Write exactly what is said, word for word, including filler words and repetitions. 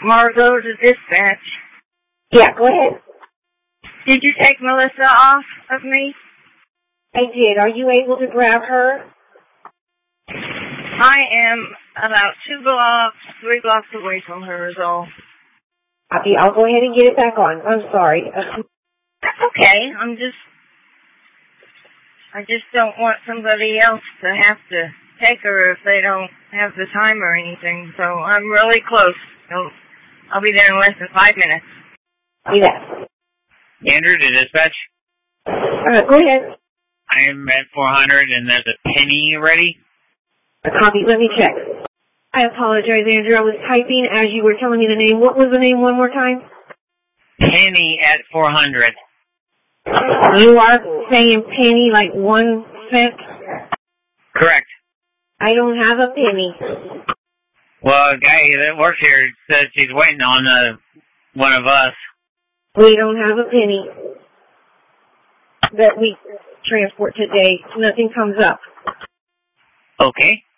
Margot to dispatch. Yeah, go ahead. Did you take Melissa off of me? I did. Are you able to grab her? I am about two blocks, three blocks away from her is all. Copy. I'll go ahead and get it back on. I'm sorry. Uh, That's okay. I'm just, I just don't want somebody else to have to take her if they don't have the time or anything. So I'm really close. So I'll be there in less than five minutes. Be that. Andrew to dispatch. Uh, go ahead. I am at four hundred and there's a Penny ready. A copy. Let me check. I apologize, Andrew. I was typing as you were telling me the name. What was the name one more time? Penny at four hundred. You are saying penny like one cent? Correct. I don't have a penny. Well, a guy that works here says he's waiting on uh, one of us. We don't have a penny that we transport today. Nothing comes up. Okay.